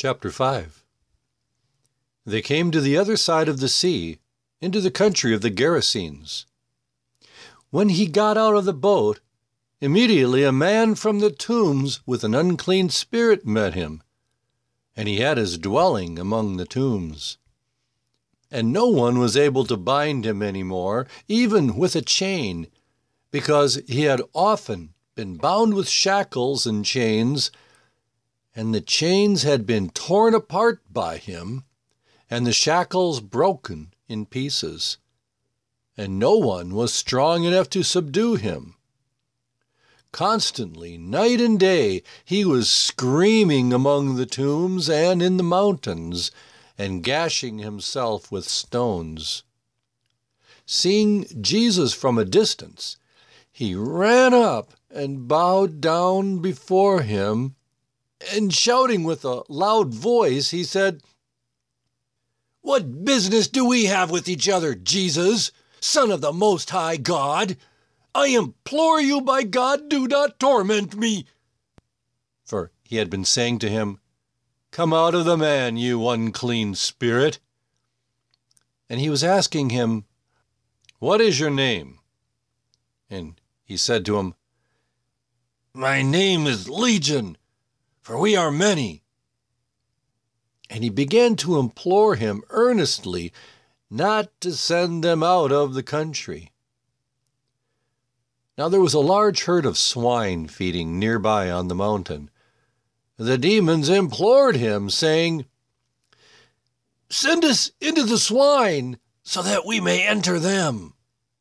Chapter 5. They came to the other side of the sea, into the country of the Gerasenes. When he got out of the boat, immediately a man from the tombs with an unclean spirit met him, and he had his dwelling among the tombs. And no one was able to bind him any more, even with a chain, because he had often been bound with shackles and chains, and the chains had been torn apart by him, and the shackles broken in pieces, and no one was strong enough to subdue him. Constantly, night and day, he was screaming among the tombs and in the mountains, and gashing himself with stones. Seeing Jesus from a distance, he ran up and bowed down before him, and shouting with a loud voice, he said, "What business do we have with each other, Jesus, Son of the Most High God? I implore you by God, do not torment me." For he had been saying to him, "Come out of the man, you unclean spirit." And he was asking him, "What is your name?" And he said to him, "My name is Legion, for we are many." And he began to implore him earnestly not to send them out of the country. Now there was a large herd of swine feeding nearby on the mountain. The demons implored him, saying, "Send us into the swine, so that we may enter them."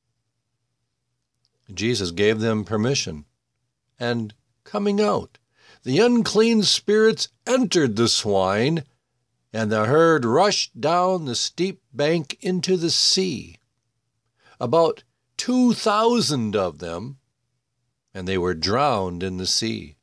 Jesus gave them permission, and coming out, the unclean spirits entered the swine, and the herd rushed down the steep bank into the sea. About 2,000 of them, and they were drowned in the sea.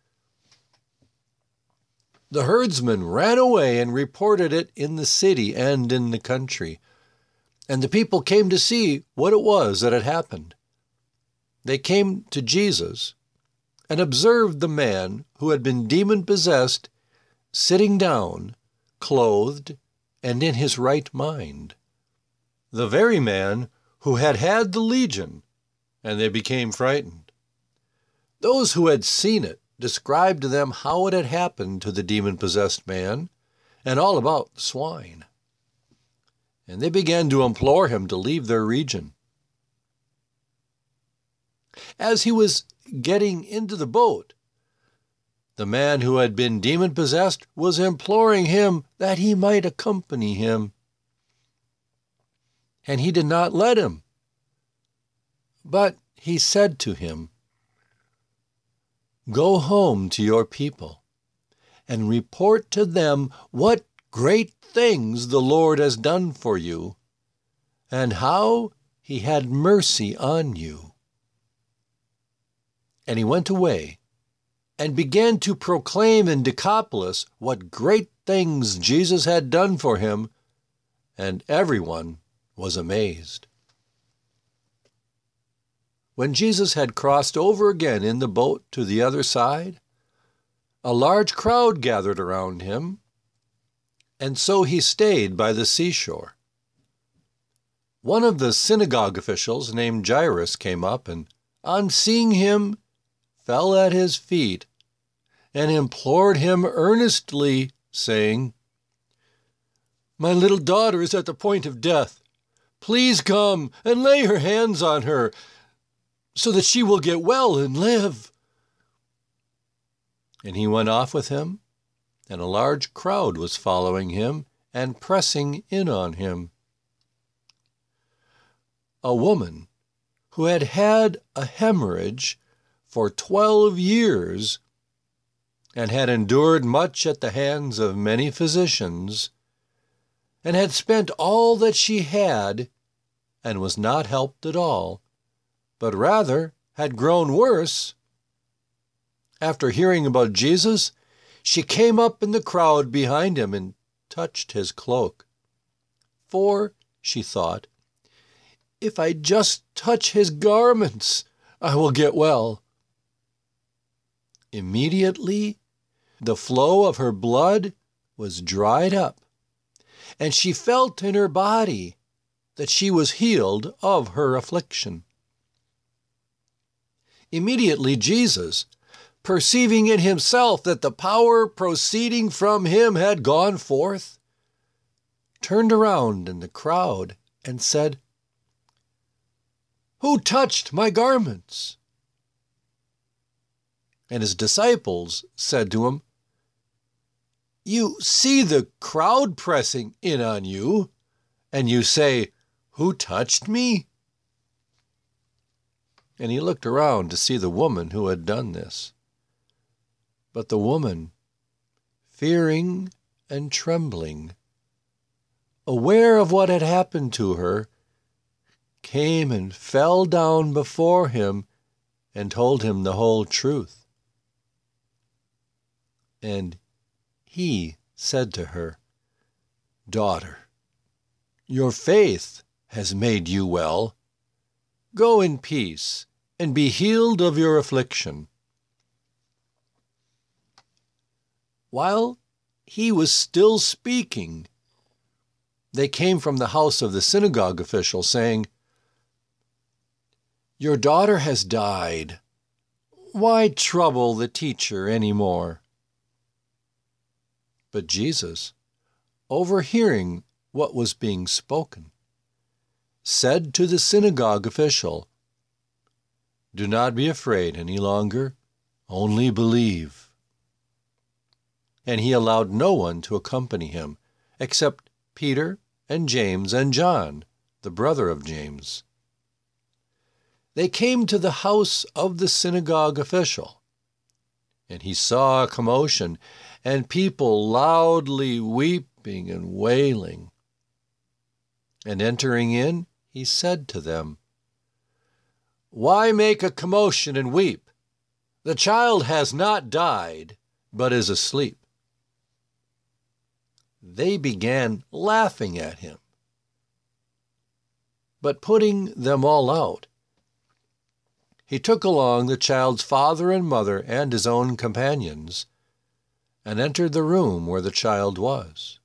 The herdsmen ran away and reported it in the city and in the country, and the people came to see what it was that had happened. They came to Jesus and observed the man who had been demon-possessed sitting down, clothed, and in his right mind. The very man who had had the legion, and they became frightened. Those who had seen it described to them how it had happened to the demon-possessed man, and all about the swine. And they began to implore him to leave their region. As he was getting into the boat, the man who had been demon-possessed was imploring him that he might accompany him. And he did not let him. But he said to him, "Go home to your people and report to them what great things the Lord has done for you, and how he had mercy on you." And he went away and began to proclaim in Decapolis what great things Jesus had done for him, and everyone was amazed. When Jesus had crossed over again in the boat to the other side, a large crowd gathered around him, and so he stayed by the seashore. One of the synagogue officials named Jairus came up, and on seeing him, fell at his feet and implored him earnestly, saying, "My little daughter is at the point of death. Please come and lay your hands on her, so that she will get well and live." And he went off with him, and a large crowd was following him and pressing in on him. A woman who had had a hemorrhage for 12 years, and had endured much at the hands of many physicians, and had spent all that she had, and was not helped at all, but rather had grown worse. After hearing about Jesus, she came up in the crowd behind him and touched his cloak. "For," she thought, "if I just touch his garments, I will get well." Immediately, the flow of her blood was dried up, and she felt in her body that she was healed of her affliction. Immediately Jesus, perceiving in himself that the power proceeding from him had gone forth, turned around in the crowd and said, "Who touched my garments?" And his disciples said to him, "You see the crowd pressing in on you, and you say, 'Who touched me?'" And he looked around to see the woman who had done this. But the woman, fearing and trembling, aware of what had happened to her, came and fell down before him and told him the whole truth. And he said to her, "Daughter, your faith has made you well. Go in peace and be healed of your affliction." While he was still speaking, they came from the house of the synagogue official, saying, "Your daughter has died. Why trouble the teacher any more?" But Jesus, overhearing what was being spoken, said to the synagogue official, "Do not be afraid any longer, only believe." And he allowed no one to accompany him, except Peter and James and John, the brother of James. They came to the house of the synagogue official, and he saw a commotion and people loudly weeping and wailing. And entering in, he said to them, "Why make a commotion and weep? The child has not died, but is asleep." They began laughing at him. But putting them all out, he took along the child's father and mother and his own companions, and entered the room where the child was.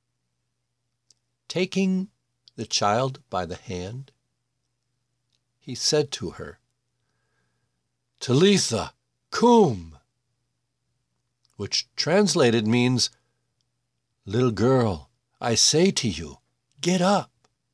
Taking the child by the hand, he said to her, "Talitha cum," which translated means, "Little girl, I say to you, get up."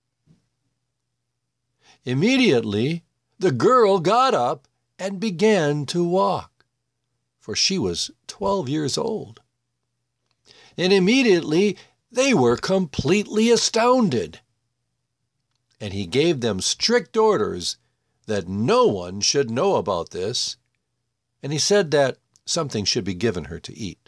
Immediately, the girl got up and began to walk, for she was 12 years old. And immediately they were completely astounded. And he gave them strict orders that no one should know about this, and he said that something should be given her to eat.